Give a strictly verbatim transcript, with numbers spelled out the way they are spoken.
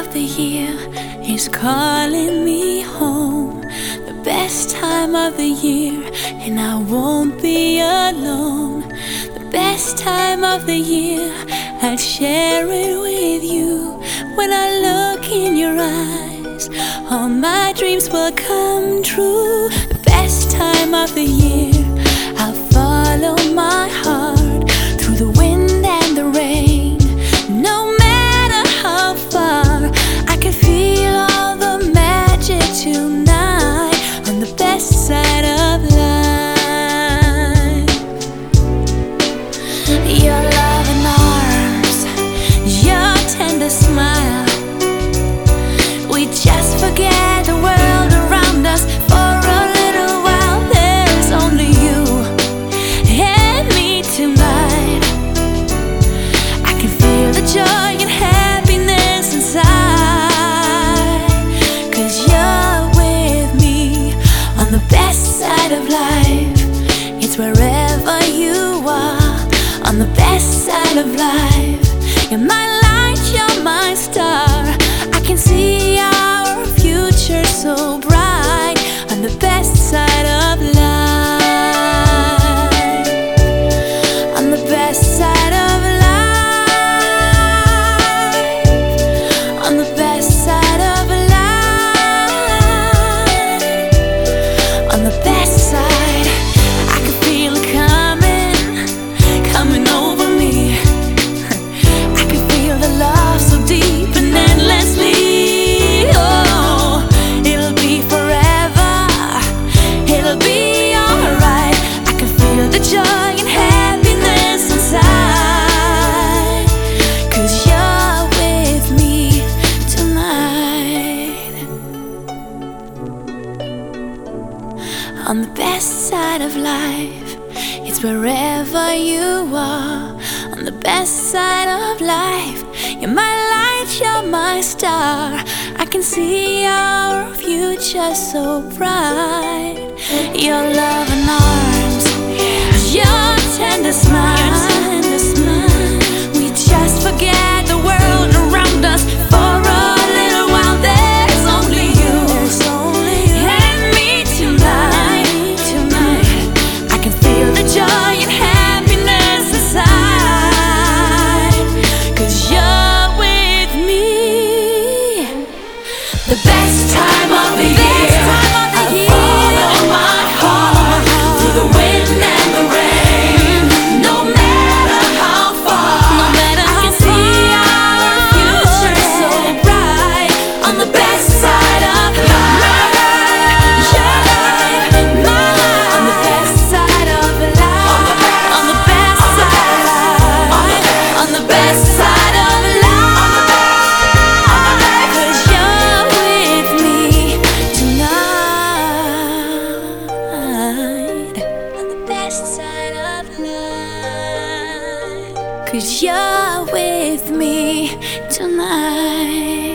of the year is calling me home. The best time of the year, and I won't be alone. The best time of the year, I'll share it with you. When I look in your eyes, all my dreams will come true. The best time of the year, I'll follow my heart through the wind and the rain. No matter how far, I can feel all the magic tonight on the best side of life. Your loving arms, your tender smile, we just forget the world around us for a little while. There's only you and me tonight. I can feel the joy and happiness inside, 'cause you're with me on the best side of life. It's wherever you are on the best side of life. You're my light, you're my star. I can see our future so bright on the best side of life. On the best side of life. On the best side of life. On the best side, I can feel it coming, coming over me. I can feel the love so deep and endlessly. Oh, it'll be forever, it'll be alright. I can feel the joy and happiness inside, 'cause you're with me tonight. On the best side of life, it's wherever you are. On the best side of life, you're my light, you're my star. I can see our future so bright. Your loving arms, your tender smile, we just forget the world around us for a little while. There's only you and me tonight. I can feel the joy and happiness inside, 'cause you're with me. The best time of the year, I'll follow my heart through the wind and the rain. No matter how far, I can see our future so bright on the best side of life. Your life, my life, on the best side of life. On the best side, on the best side of life, 'cause you're with me tonight. On the best side of life, 'cause you're with me tonight.